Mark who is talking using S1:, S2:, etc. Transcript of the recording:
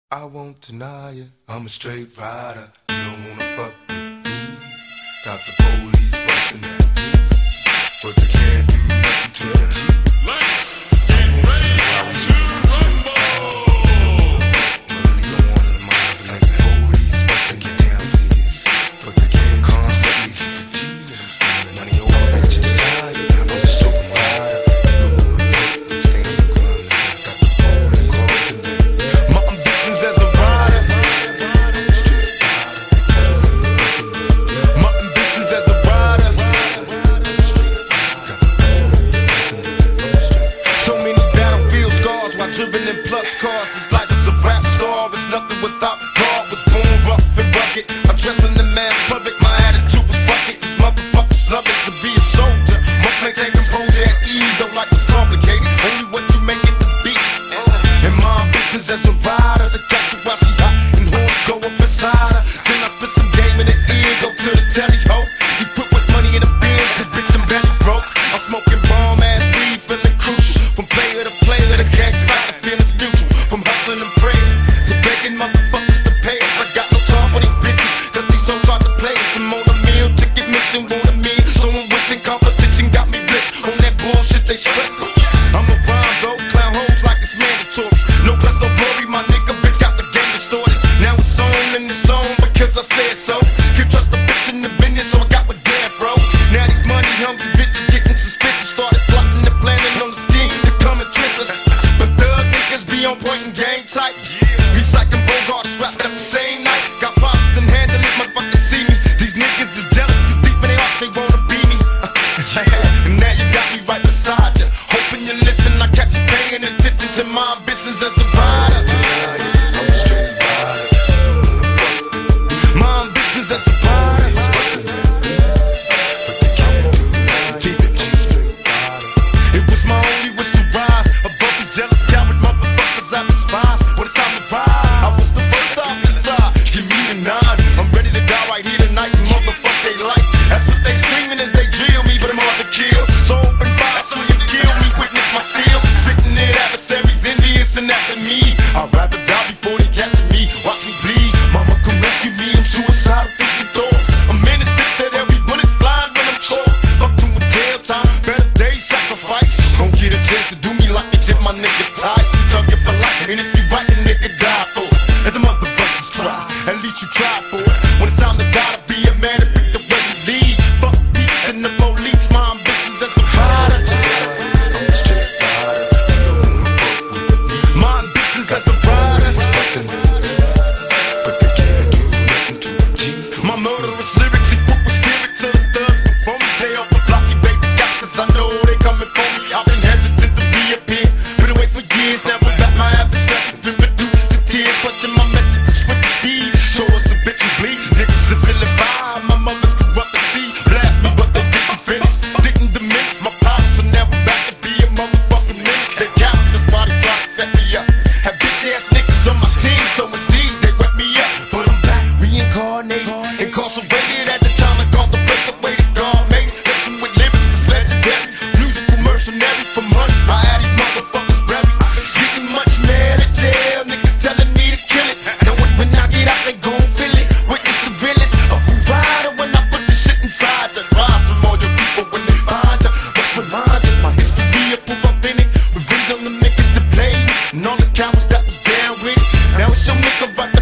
S1: I won't deny it, I'm a straight rider. You don't wanna fuck with me. Got the police bustin' at me, but they can't do nothing to the G.
S2: Let's get ready to rumble.
S1: Really go on in the mind like the police bustin' get down for this, but they can't constantly hit the G. And I'm spending money over that you decided. I'm a straight rider. You don't wanna fuck with me, stay in the club. Got the police bustin' at me. My ambitions as a rider. My ambitions as a rider. So many battlefield scars while driven in plus cars. This life is a rap star. It's nothing without God. Was born rough and rugged. I'm dressing the man public. My attitude was fuck it. These motherfuckers love it to be a soldier. Must maintain composure at ease. Don't like it's complicated. Only what you make it to be. And my ambitions as a rider. To catch her while she hot and horns go up inside her. Then I spit some game in the ear. Go to the telly ho. He put with money in the bin. Cause bitch I'm belly broke. I'm smoking bomb ass weed. Feeling crucial. From player to player. The gang's fight. The feeling's mutual. From hustling and praying to begging motherfuckers to pay us. I got no time for these bitches. Cause these so hard to play us. I'm on a meal. Ticket mission. Want a meal. Someone wishing competition got me blitzed. On that bullshit they stress. I'm a rhyme though. Clown hoes like it's mandatory. No plus no glory. My nigga bitch got the game distorted. Now it's on in the zone because I said so. Can't trust the bitch in the business, so I got with death, bro. Now these money hungry bitches getting suspicious. Started plotting and planning on the scheme to come and twist us. But thug niggas be on point and game tight. Me psyching Bogart wrapped up the same night. Got problems then handle it, motherfuckers see me. These niggas is jealous, too deep in their hearts, they wanna be me. And now you got me right beside you. Hoping you listen, I catch you paying attention to my ambitions as a rider. I'm a straight rider. My ambitions as a rider. It was my only wish to rise above these jealous coward motherfuckers I despise. When it's time to ride, I was the first officer. Give me the 9. I'm ready to die right here tonight and motherfuck they life. That's what they screaming as they drill me, but I'm hard to kill. So open fire so you kill me, witness my steel. Spitting it adversaries, envious and after me. I'd rather die before they capture me. Watch me bleed, mama come rescue me. I'm suicidal, thinking thoughts. I'm innocent, said every bullet's flying when I'm caught. Fuck doing jail time, better days sacrifice. Don't get a chance to do me like they did my nigga tight. Thug it for life, and if you right, the nigga die for it. Let the motherfuckers try, at least you try for it. When it's time to die to be a man and pick the way you lead. Fuck peace and the police, my ambitions as a rider. I'm a straight rider. My ambitions as a rider. But they can't do nothing to the G. My murderous lyrics equip with spirit to the thugs before me. Stay off the blocky baby got, cause I know they coming for me. I've been hesitant to reappear. Been away for years, never back my adversary. Been reduced to tears, questioning my messages with the speed. Show us a bitch and bleed. Niggas are feeling vibe. My mother's corrupt and see. Blast me, but they didn't finish. Didn't diminish my powers, so never back to be a motherfucking menace. They cowards, that's why they try to set me up. Have bitch ass niggas on my team, so indeed they wet me up. But I'm back, reincarnated, incarcerated at the time I called the place away to God made it. Listen with lyrics that's legendary. Musical mercenary for money. I had these motherfuckers buried. Getting much mad at jail, niggas telling me to kill it. Knowing when I get out, they gon' feel it. Witness the realest of who rider when I put the shit inside you. Rise from all your people when they find you. What's reminded, my history of proof authentic. Revenge on the niggas to play me, and all the cowards that was down with it. Now it's your nigga right